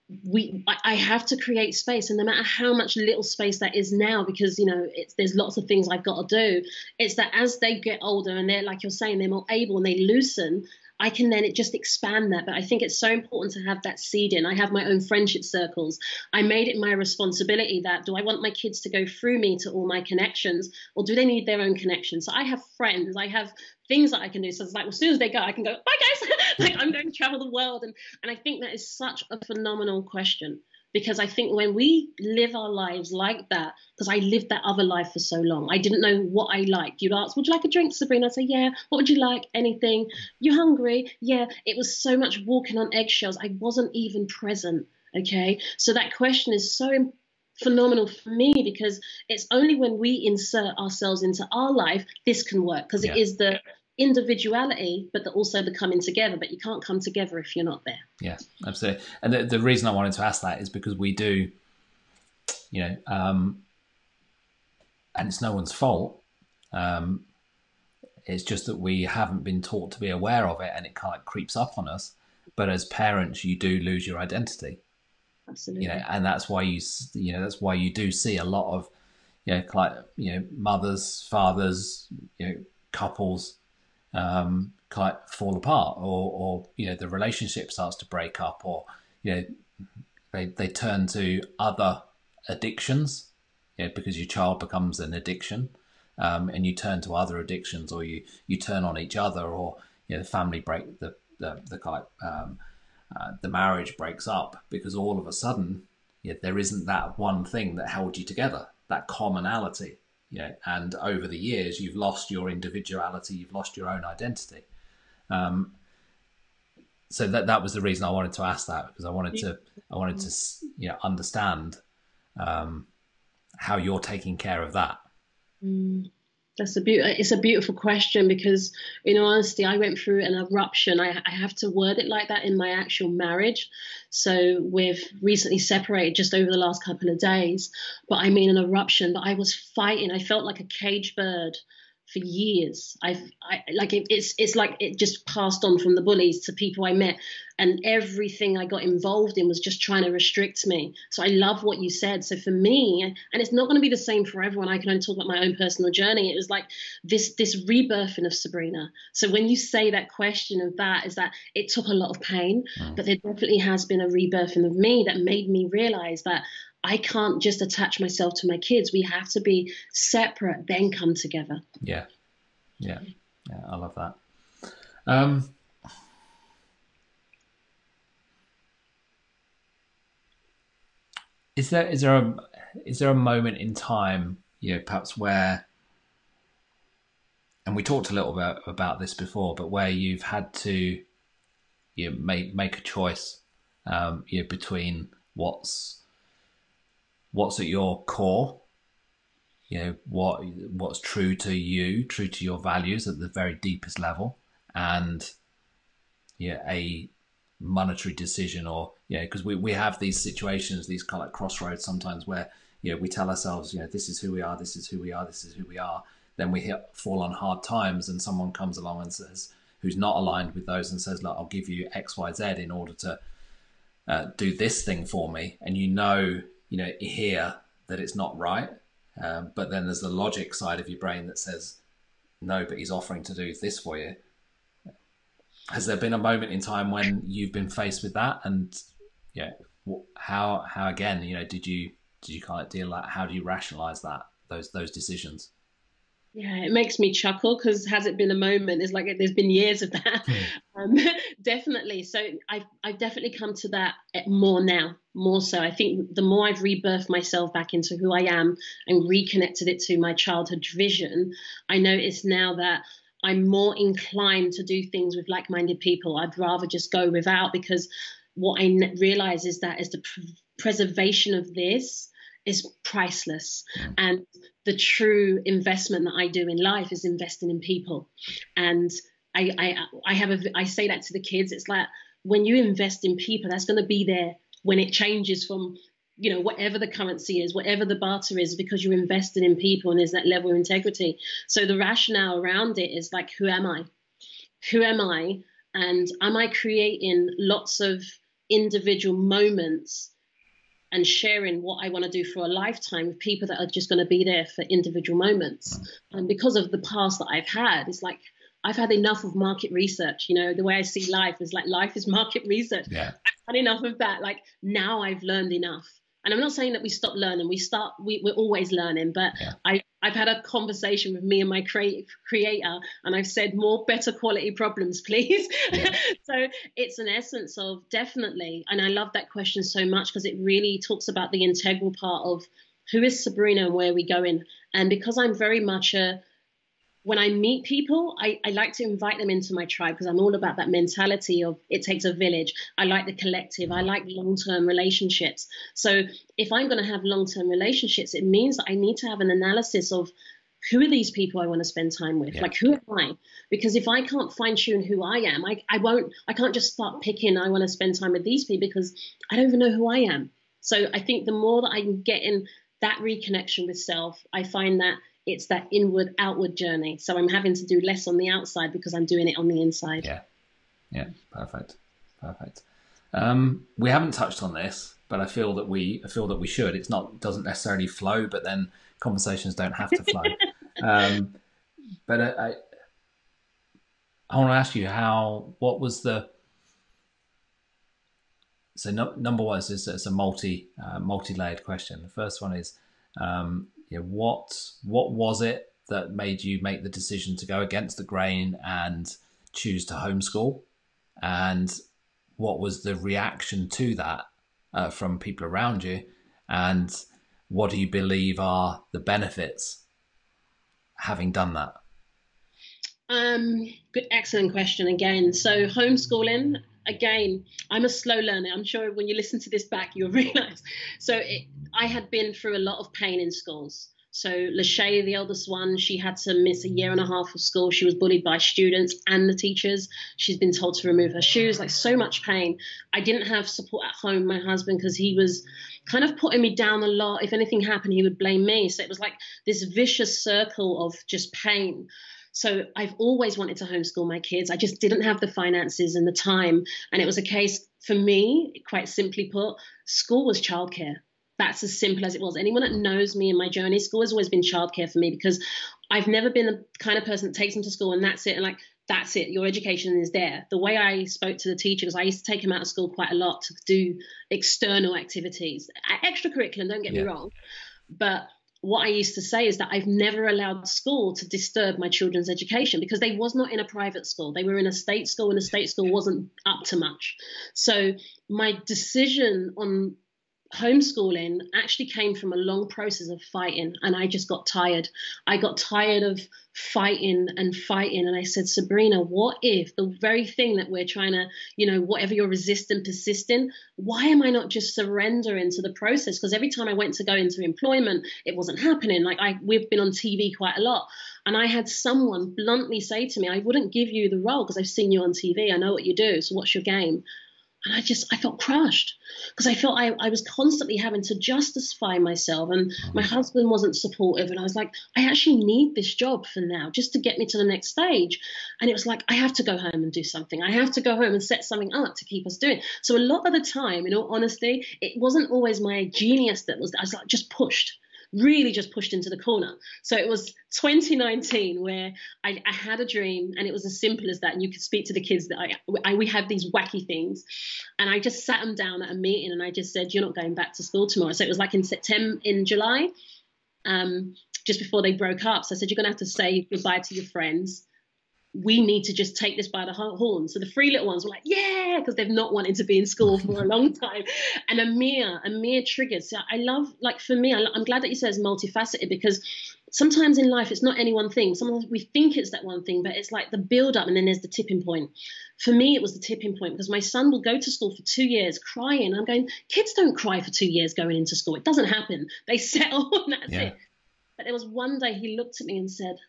we I have to create space, and no matter how much little space that is now, because you know it's there's lots of things I've got to do, it's that as they get older and they're, like you're saying, they're more able and they loosen, I can then it just expand that. But I think it's so important to have that seed in. I have my own friendship circles. I made it my responsibility that, do I want my kids to go through me to all my connections, or do they need their own connections? So I have friends, I have things that I can do. So it's like, well, as soon as they go, I can go, bye guys, like I'm going to travel the world. And, and I think that is such a phenomenal question, because I think when we live our lives like that, because I lived that other life for so long, I didn't know what I liked. You'd ask, would you like a drink, Sabrina? I'd say, yeah. What would you like? Anything. You hungry? Yeah. It was so much walking on eggshells. I wasn't even present. Okay. So that question is so phenomenal for me, because it's only when we insert ourselves into our life, this can work, because yeah. it is the individuality, but the, also the coming together. But you can't come together if you're not there. Yeah, absolutely. And the, the reason I wanted to ask that is because we do, you know, um, and it's no one's fault. Um, it's just that we haven't been taught to be aware of it, and it kind of creeps up on us. But as parents, you do lose your identity. Absolutely. You know, and that's why you, you know, that's why you do see a lot of, you know, like, you know, mothers, fathers, you know, couples, um, kind of fall apart, or, or, you know, the relationship starts to break up, or, you know, they, they turn to other addictions, you know, because your child becomes an addiction, um, and you turn to other addictions, or you, you turn on each other, or, you know, the family break, the, the, the kind of, um, uh, the marriage breaks up because all of a sudden, you know, there isn't that one thing that held you together, that commonality. You know, and over the years, you've lost your individuality, you've lost your own identity. Um, so that that was the reason I wanted to ask that, because I wanted to I wanted to you know understand um, how you're taking care of that. Mm. That's a be- it's a beautiful question, because in honesty, I went through an eruption. I, I have to word it like that in my actual marriage. So we've recently separated just over the last couple of days, but I mean an eruption. But I was fighting. I felt like a caged bird for years. I've I, like it, it's it's like it just passed on from the bullies to people I met, and everything I got involved in was just trying to restrict me. So I love what you said. So for me, and it's not going to be the same for everyone, I can only talk about my own personal journey. It was like this this rebirthing of Sabrina. So when you say that question of that, is that it took a lot of pain, mm. but there definitely has been a rebirthing of me that made me realize that I can't just attach myself to my kids. We have to be separate, then come together. Yeah. Yeah. Yeah. I love that. Um, Is there is there a is there a moment in time, you know, perhaps where, and we talked a little bit about this before, but where you've had to, you know, make make a choice, um, you know, between what's what's at your core, you know, what what's true to you, true to your values at the very deepest level, and yeah, a monetary decision, or you know, because we, we have these situations, these kind of like crossroads sometimes where, you know, we tell ourselves, you know, this is who we are, this is who we are, this is who we are. Then we hit fall on hard times, and someone comes along and says, who's not aligned with those, and says, look, I'll give you X, Y, Z in order to uh, do this thing for me. And you know, you know, here that it's not right. Um, but then there's the logic side of your brain that says, no, but he's offering to do this for you. Has there been a moment in time when you've been faced with that? And yeah, how how again, you know, did you did you kind of deal that? How do you rationalize that those those decisions? Yeah, it makes me chuckle because has it been a moment? It's like there's been years of that. Mm. Um, definitely. So I've I've definitely come to that more now, more so. I think the more I've rebirthed myself back into who I am and reconnected it to my childhood vision, I notice now that I'm more inclined to do things with like-minded people. I'd rather just go without, because what I realize is that is the pr- preservation of this is priceless. Mm. And the true investment that I do in life is investing in people. And I, I, I have a, I say that to the kids. It's like when you invest in people, that's going to be there when it changes from, you know, whatever the currency is, whatever the barter is, because you're invested in people and there's that level of integrity. So the rationale around it is like, who am I? Who am I? And am I creating lots of individual moments and sharing what I want to do for a lifetime with people that are just going to be there for individual moments? And because of the past that I've had, it's like, I've had enough of market research. You know, the way I see life is like, life is market research. Yeah. I've had enough of that. Like now I've learned enough. And I'm not saying that we stop learning. We start, we, we're always learning. But yeah. I, I've had a conversation with me and my crea- creator, and I've said, more better quality problems, please. Yeah. So it's an essence of definitely. And I love that question so much because it really talks about the integral part of who is Sabrina and where are we going. And because I'm very much a, when I meet people, I, I like to invite them into my tribe because I'm all about that mentality of it takes a village. I like the collective. I like long-term relationships. So if I'm going to have long-term relationships, it means that I need to have an analysis of who are these people I want to spend time with? Yeah. Like, who am I? Because if I can't fine tune who I am, I, I won't, I can't just start picking, I want to spend time with these people because I don't even know who I am. So I think the more that I can get in that reconnection with self, I find that it's that inward outward journey. So I'm having to do less on the outside because I'm doing it on the inside. Yeah. Yeah. Perfect. Perfect. Um, we haven't touched on this, but I feel that we, I feel that we should. It's not, doesn't necessarily flow, but then conversations don't have to flow. um, but I, I, I want to ask you how, what was the, so no, number one is it's a multi, uh, multi-layered question. The first one is, um, you know, what what was it that made you make the decision to go against the grain and choose to homeschool? And what was the reaction to that uh, from people around you? And what do you believe are the benefits having done that? Um, good, excellent question again. So homeschooling, again, I'm a slow learner. I'm sure when you listen to this back, you'll realize. So it, I had been through a lot of pain in schools. So Lachey, the eldest one, she had to miss a year and a half of school. She was bullied by students and the teachers. She's been told to remove her shoes, like so much pain. I didn't have support at home, my husband, because he was kind of putting me down a lot. If anything happened, he would blame me. So it was like this vicious circle of just pain. So I've always wanted to homeschool my kids. I just didn't have the finances and the time. And it was a case for me, quite simply put, school was childcare. That's as simple as it was. Anyone that knows me and my journey, school has always been childcare for me because I've never been the kind of person that takes them to school and that's it. And like, that's it. Your education is there. The way I spoke to the teachers, I used to take them out of school quite a lot to do external activities, extracurricular, don't get yeah. me wrong. But what I used to say is that I've never allowed school to disturb my children's education because they was not in a private school. They were in a state school and the state school wasn't up to much. So my decision on homeschooling actually came from a long process of fighting, and I just got tired. I got tired of fighting and fighting, and I said, Sabrina, what if the very thing that we're trying to, you know, whatever you're resisting, persisting, why am I not just surrendering to the process? Because every time I went to go into employment, it wasn't happening. Like I, we've been on T V quite a lot, and I had someone bluntly say to me, I wouldn't give you the role because I've seen you on T V. I know what you do. So what's your game? And I just, I felt crushed because I felt I, I was constantly having to justify myself, and my husband wasn't supportive. And I was like, I actually need this job for now just to get me to the next stage. And it was like, I have to go home and do something. I have to go home and set something up to keep us doing. So a lot of the time, in all honesty, it wasn't always my genius that was, I was like just pushed. Really just pushed into the corner. So it was twenty nineteen where I, I had a dream, and it was as simple as that. And you could speak to the kids that I, I we have these wacky things, and I just sat them down at a meeting, and I just said, "You're not going back to school tomorrow." So it was like in September, in July, um, just before they broke up. So I said, "You're going to have to say goodbye to your friends. We need to just take this by the horn." So the three little ones were like, yeah, because they've not wanted to be in school for a long time. And Amir, Amir triggered. So I love, like for me, I'm glad that you said it's multifaceted, because sometimes in life, it's not any one thing. Sometimes we think it's that one thing, but it's like the build up and then there's the tipping point. For me, it was the tipping point because my son will go to school for two years crying. I'm going, kids don't cry for two years going into school. It doesn't happen. They settle and that's yeah. it. But there was one day he looked at me and said,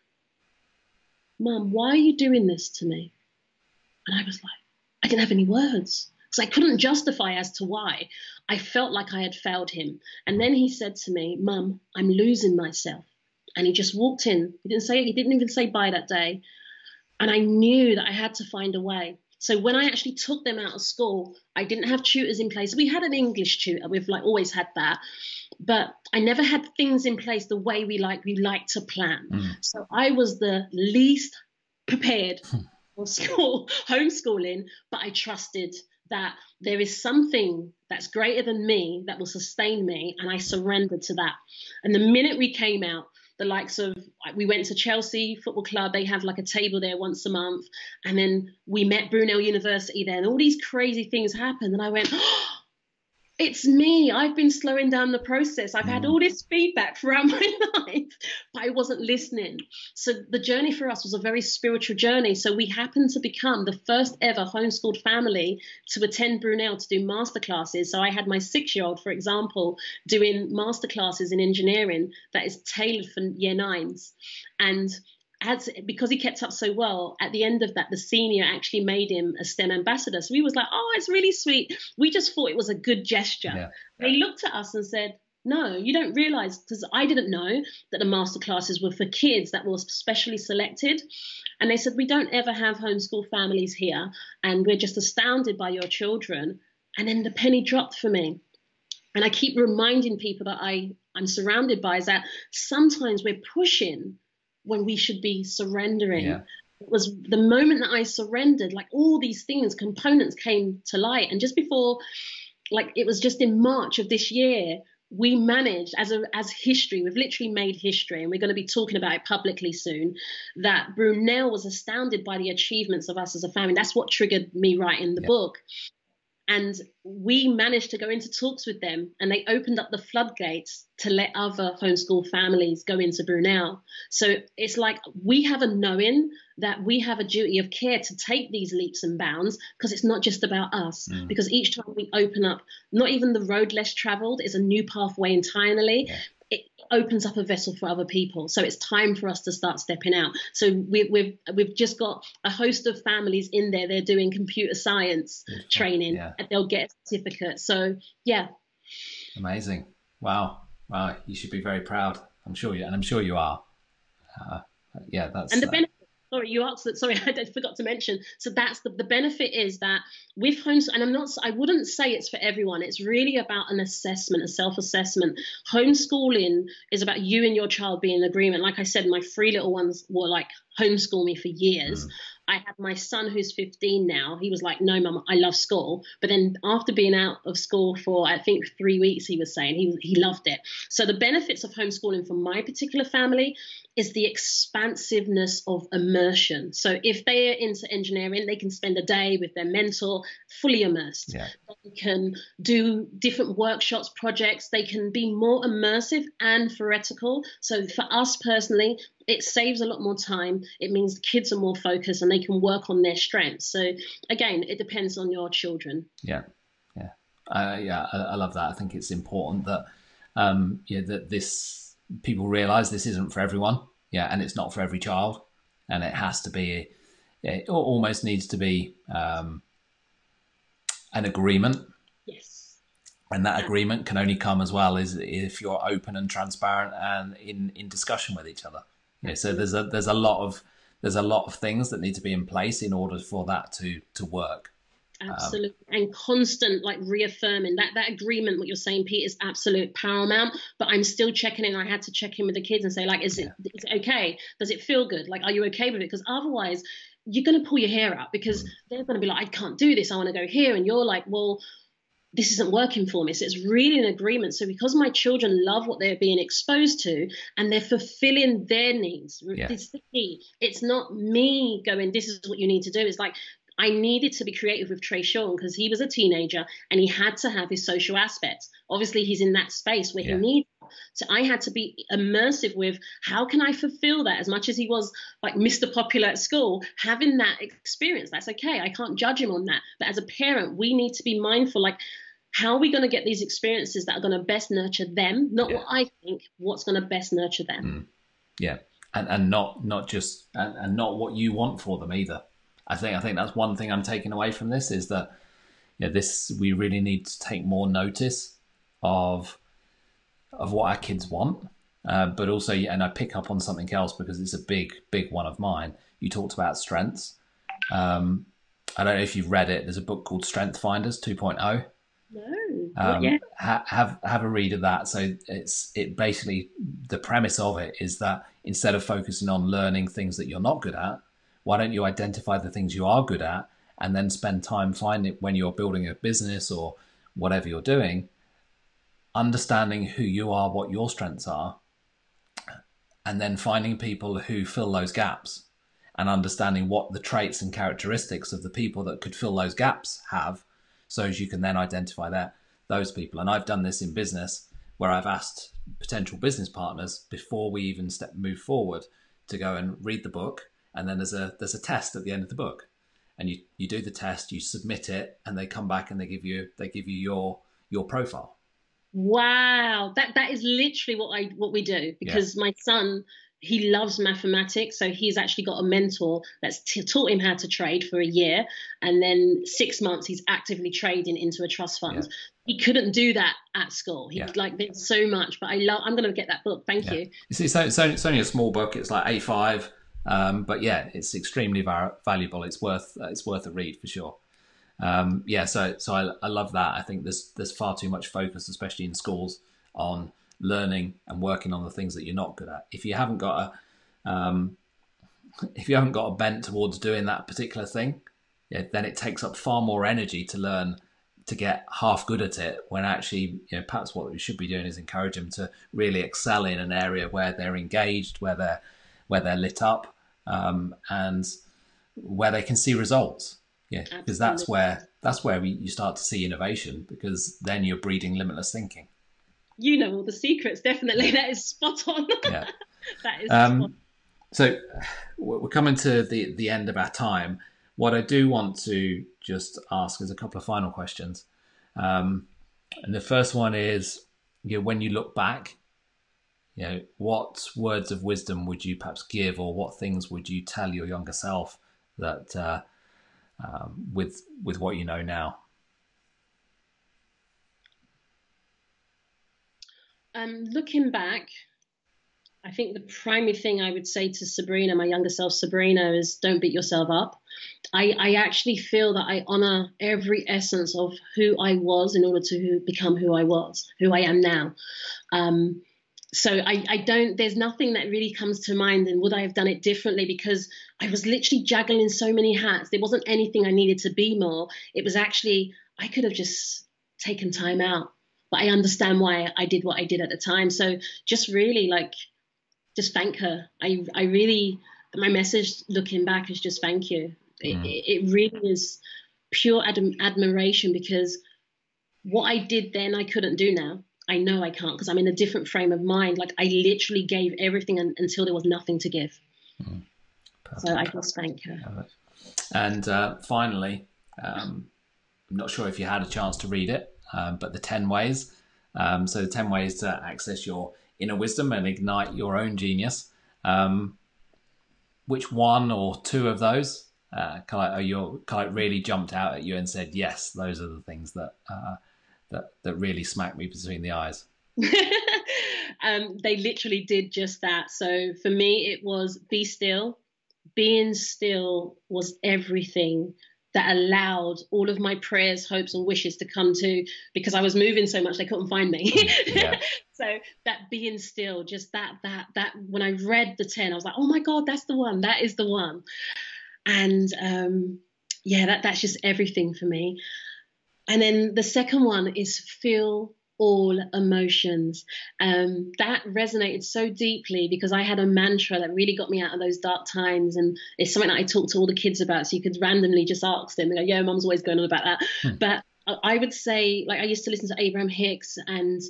Mum, why are you doing this to me? And I was like, I didn't have any words because I couldn't justify as to why. I felt like I had failed him. And then he said to me, Mum, I'm losing myself. And he just walked in. He didn't say, he didn't even say bye that day. And I knew that I had to find a way. So when I actually took them out of school, I didn't have tutors in place. We had an English tutor. We've like always had that. But I never had things in place the way we like we like to plan. Mm. So I was the least prepared for school, homeschooling, but I trusted that there is something that's greater than me that will sustain me, and I surrendered to that. And the minute we came out, the likes of, we went to Chelsea Football Club, they have like a table there once a month, and then we met Brunel University there, and all these crazy things happened, and I went, oh, it's me. I've been slowing down the process. I've had all this feedback throughout my life, but I wasn't listening. So the journey for us was a very spiritual journey. So we happened to become the first ever homeschooled family to attend Brunel to do masterclasses. So I had my six-year-old, for example, doing masterclasses in engineering that is tailored for year nines. And As, because he kept up so well, at the end of that, the senior actually made him a STEM ambassador. So he was like, oh, it's really sweet. We just thought it was a good gesture. Yeah. They looked at us and said, no, you don't realize, because I didn't know that the masterclasses were for kids that were specially selected. And they said, we don't ever have homeschool families here, and we're just astounded by your children. And then the penny dropped for me. And I keep reminding people that I, I'm surrounded by is that sometimes we're pushing when we should be surrendering. Yeah. It was the moment that I surrendered, like all these things, components came to light. And just before, like it was just in March of this year, we managed as a as history, we've literally made history, and we're going to be talking about it publicly soon, that Brunel was astounded by the achievements of us as a family. That's what triggered me writing the yeah. book. And we managed to go into talks with them, and they opened up the floodgates to let other homeschool families go into Brunel. So it's like we have a knowing that we have a duty of care to take these leaps and bounds, because it's not just about us. Mm. Because each time we open up, not even the road less traveled is a new pathway entirely. Yeah. It opens up a vessel for other people. So it's time for us to start stepping out. So we, we've we've just got a host of families in there. They're doing computer science yeah. training, yeah. and they'll get a certificate. So yeah, amazing! Wow, wow! You should be very proud. I'm sure you, and I'm sure you are. Uh, yeah, that's and the uh, benefit. Sorry, you asked that. Sorry, I forgot to mention. So that's the, the benefit is that with homeschool, and I'm not, I wouldn't say it's for everyone. It's really about an assessment, a self-assessment. Homeschooling is about you and your child being in agreement. Like I said, my three little ones were like homeschool me for years. Mm. I had my son who's fifteen now. He was like, no, mum, I love school. But then after being out of school for, I think, three weeks, he was saying he, he loved it. So the benefits of homeschooling for my particular family is the expansiveness of immersion. So if they are into engineering, they can spend a day with their mentor fully immersed. Yeah. They can do different workshops, projects. They can be more immersive and theoretical. So for us personally, it saves a lot more time. It means the kids are more focused and they can work on their strengths. So again, it depends on your children. Yeah, yeah, uh, yeah. I, I love that. I think it's important that um, yeah, that this people realise this isn't for everyone. Yeah, and it's not for every child, and it has to be. It almost needs to be um, an agreement. Yes. And that agreement can only come as well is if you're open and transparent and in, in discussion with each other. Yeah, so there's a there's a lot of there's a lot of things that need to be in place in order for that to to work. Absolutely. Um, and constant like reaffirming that that agreement, what you're saying, Pete, is absolute paramount. But I'm still checking in. I had to check in with the kids and say, like, is it yeah. is it okay? Does it feel good? Like, are you okay with it? Because otherwise you're going to pull your hair out because mm. they're going to be like, I can't do this. I want to go here. And you're like, well, this isn't working for me. So it's really an agreement. So because my children love what they're being exposed to and they're fulfilling their needs, yeah. it's the key. It's not me going, this is what you need to do. It's like, I needed to be creative with Trey Sean because he was a teenager and he had to have his social aspects. Obviously, he's in that space where yeah. he needs. So I had to be immersive with how can I fulfill that as much as he was like Mister Popular at school, having that experience. That's okay. I can't judge him on that. But as a parent, we need to be mindful, like, how are we going to get these experiences that are going to best nurture them? Not yeah. what I think, what's going to best nurture them. Mm. Yeah. And and not not just and, and not what you want for them either. I think I think that's one thing I'm taking away from this is that you know, this we really need to take more notice of of what our kids want, uh, but also, and I pick up on something else because it's a big, big one of mine. You talked about strengths. Um, I don't know if you've read it. There's a book called Strength Finders two point oh. No, um, yeah. ha- have have a read of that. So it's it basically the premise of it is that instead of focusing on learning things that you're not good at, why don't you identify the things you are good at and then spend time finding when you're building a business or whatever you're doing, understanding who you are, what your strengths are, and then finding people who fill those gaps and understanding what the traits and characteristics of the people that could fill those gaps have, so as you can then identify that those people. And I've done this in business where I've asked potential business partners before we even step move forward to go and read the book, and then there's a there's a test at the end of the book, and you you do the test, you submit it, and they come back and they give you they give you your your profile. Wow, that that is literally what I what we do because yeah. my son, he loves mathematics, so he's actually got a mentor that's t- taught him how to trade for a year, and then six months he's actively trading into a trust fund. Yeah. He couldn't do that at school. He yeah. like there's so much, but I love. I'm going to get that book. Thank yeah. you. You see, so, so it's only a small book. It's like A five, um, but yeah, it's extremely var- valuable. It's worth uh, it's worth a read for sure. Um, yeah, so so I, I love that. I think there's there's far too much focus, especially in schools, on learning and working on the things that you're not good at. If you haven't got a um, if you haven't got a bent towards doing that particular thing, yeah, then it takes up far more energy to learn to get half good at it. When actually, you know, perhaps what we should be doing is encourage them to really excel in an area where they're engaged, where they're where they're lit up, um, and where they can see results. Yeah, because that's where that's where we, you start to see innovation, because then you're breeding limitless thinking. You know all the secrets, definitely. That is spot on. Yeah, that is. Um, spot on. So we're coming to the the end of our time. What I do want to just ask is a couple of final questions, um, and the first one is, you know, when you look back, you know, what words of wisdom would you perhaps give, or what things would you tell your younger self that? Uh, Um, with with what you know now? Um, looking back, I think the primary thing I would say to Sabrina, my younger self, Sabrina, is don't beat yourself up. I, I actually feel that I honor every essence of who I was in order to become who I was, who I am now. Um, so I, I don't, there's nothing that really comes to mind and would I have done it differently, because I was literally juggling so many hats. There wasn't anything I needed to be more. It was actually, I could have just taken time out, but I understand why I did what I did at the time. So just really like, just thank her. I, I really, my message looking back is just thank you. Mm. It, it really is pure ad- admiration, because what I did then I couldn't do now. I know I can't, because I'm in a different frame of mind. Like I literally gave everything un- until there was nothing to give. Mm. So I just thank her. And uh, finally, um, I'm not sure if you had a chance to read it, um, but the ten ways. Um, so the ten ways to access your inner wisdom and ignite your own genius. Um, which one or two of those uh, kind of, are your, kind of really jumped out at you and said, yes, those are the things that uh, that that really smacked me between the eyes? um, they literally did just that. So for me, it was be still. Being still was everything that allowed all of my prayers, hopes, and wishes to come to, because I was moving so much they couldn't find me. Yeah. So that being still, just that, that, that, when I read the ten, I was like, oh my God, that's the one. That is the one. And um, yeah, that, that's just everything for me. And then the second one is feel all emotions. Um, that resonated so deeply, because I had a mantra that really got me out of those dark times, and it's something that I talk to all the kids about, so you could randomly just ask them and go, yeah, mum's always going on about that. Hmm. But I would say, like, I used to listen to Abraham Hicks, and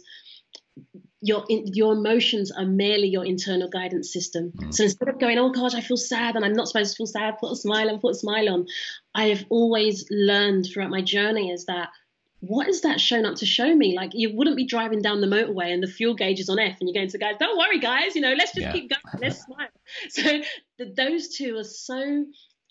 your your emotions are merely your internal guidance system. Mm. So instead of going, oh God, I feel sad and I'm not supposed to feel sad, put a smile on, put a smile on, I have always learned throughout my journey is that, what is that shown up to show me? Like, you wouldn't be driving down the motorway and the fuel gauge is on F and you're going to guys, don't worry guys, you know, let's just yeah. keep going, let's smile. So the, those two are so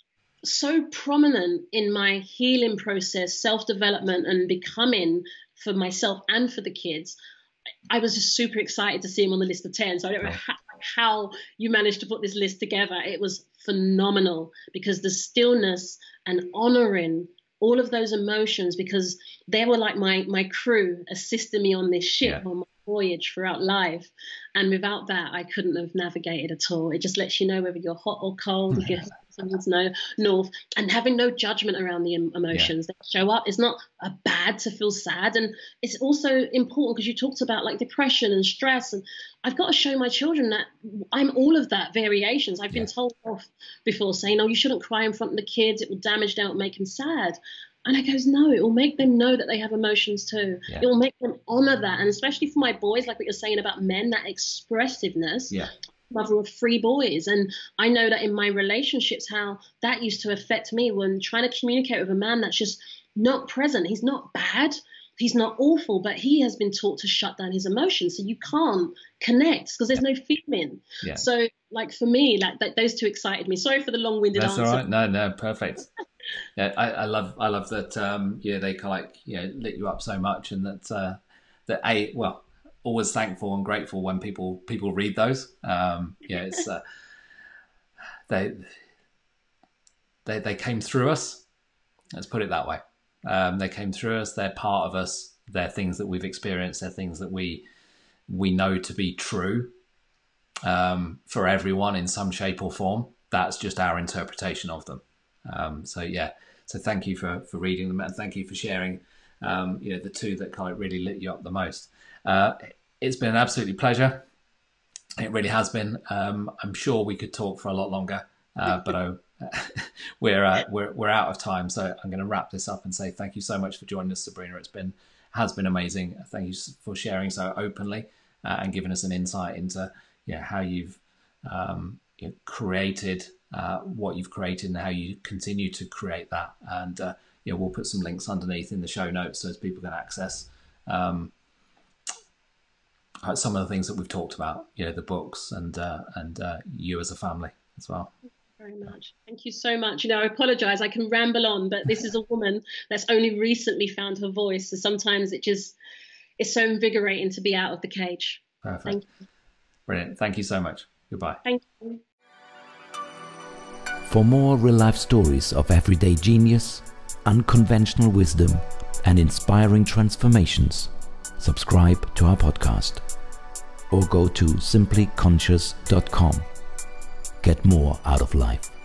so prominent in my healing process, self-development and becoming for myself and for the kids. I was just super excited to see him on the list of ten. So I don't know how, how you managed to put this list together. It was phenomenal, because the stillness and honoring all of those emotions, because they were like my my crew assisting me on this ship yeah. on my voyage throughout life. And without that, I couldn't have navigated at all. It just lets you know whether you're hot or cold, if you're towards no north, and having no judgment around the emotions yeah. that show up. It's not a bad to feel sad, and it's also important because you talked about like depression and stress, and I've got to show my children that I'm all of that variations. I've been yeah. told off before saying, oh, you shouldn't cry in front of the kids, it will damage them, it will make them sad. And I goes, no, it will make them know that they have emotions too. Yeah. It will make them honor that. And especially for my boys, like what you're saying about men, that expressiveness. Yeah. Mother of three boys. And I know that in my relationships, how that used to affect me when trying to communicate with a man that's just not present. He's not bad. He's not awful, but he has been taught to shut down his emotions. So you can't connect because there's no feeling. Yeah. So like for me, like that, those two excited me. Sorry for the long-winded That's answer. That's all right. No, no, perfect. Yeah, I, I love, I love that. Um, yeah, they kind of like, you know, lit you up so much, and that, uh, that a well, always thankful and grateful when people people read those. Um, yeah, it's uh, they they they came through us. Let's put it that way. Um, they came through us. They're part of us. They're things that we've experienced. They're things that we we know to be true um, for everyone in some shape or form. That's just our interpretation of them. Um, so yeah, so thank you for, for reading them, and thank you for sharing, um, you know, the two that kind of really lit you up the most. Uh, it's been an absolute pleasure. It really has been. Um, I'm sure we could talk for a lot longer, uh, but uh, we're, uh, we're we're out of time. So I'm going to wrap this up and say thank you so much for joining us, Sabrina. It's been has been amazing. Thank you for sharing so openly uh, and giving us an insight into yeah how you've um, you know, created. Uh, what you've created and how you continue to create that. And uh, yeah, we'll put some links underneath in the show notes so as people can access um, some of the things that we've talked about, you know, the books and uh, and uh, you as a family as well. Thank you very much. Thank you so much. You know, I apologize, I can ramble on, but this is a woman that's only recently found her voice. So sometimes it just, it's so invigorating to be out of the cage. Perfect. Thank you. Brilliant. Thank you so much. Goodbye. Thank you. For more real-life stories of everyday genius, unconventional wisdom, and inspiring transformations, subscribe to our podcast. or go to simply conscious dot com. Get more out of life.